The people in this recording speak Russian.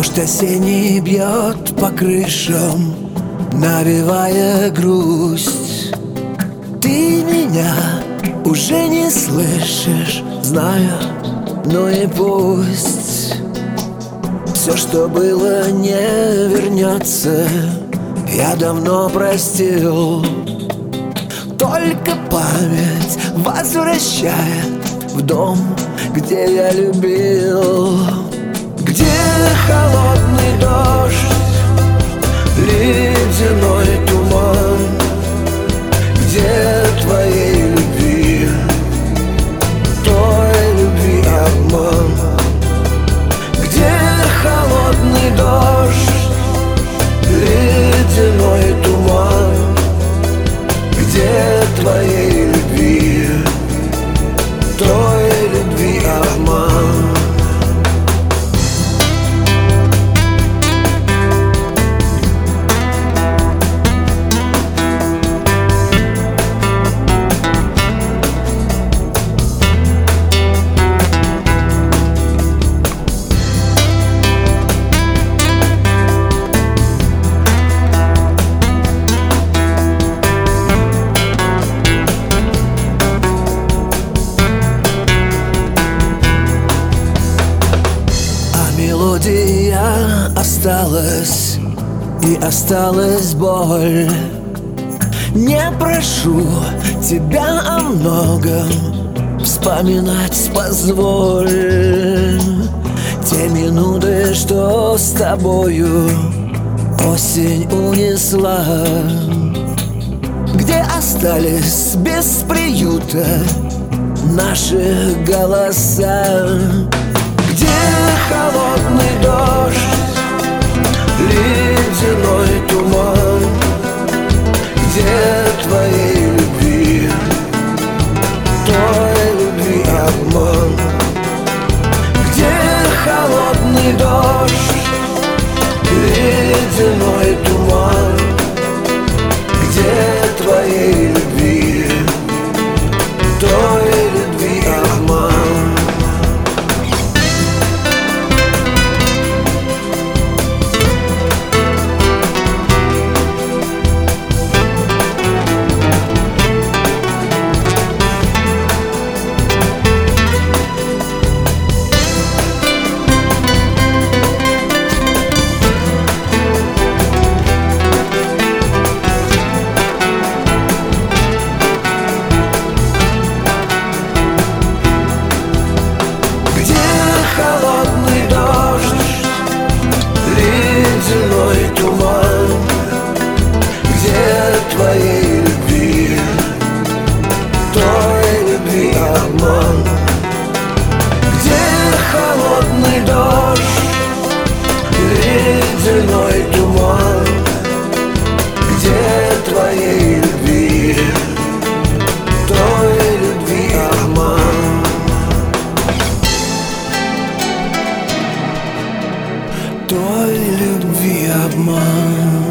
Дождь осенний бьет по крышам, навевая грусть. Ты меня уже не слышишь, знаю, но и пусть. Все, что было, не вернется, я давно простил. Только память возвращает в дом, где я любил. Где холодный дождь, ледяной туман, где твоей любви, той любви обман. Где холодный дождь, ледяной туман, где твоей любви, той любви обман. Мелодия осталась, и осталась боль. Не прошу тебя о многом, вспоминать позволь те минуты, что с тобою осень унесла. Где остались без приюта наши голоса? Где холодный дождь, ледяной туман, где твоей любви, той любви обман? Где холодный дождь, ледяной туман, где твоей любви, той любви обман? Холодный дождь, ледяной туман, где твоей любви, той любви обман? Где холодный дождь, ледяной туман, где твоей любви, той любви обман? Той любви обман.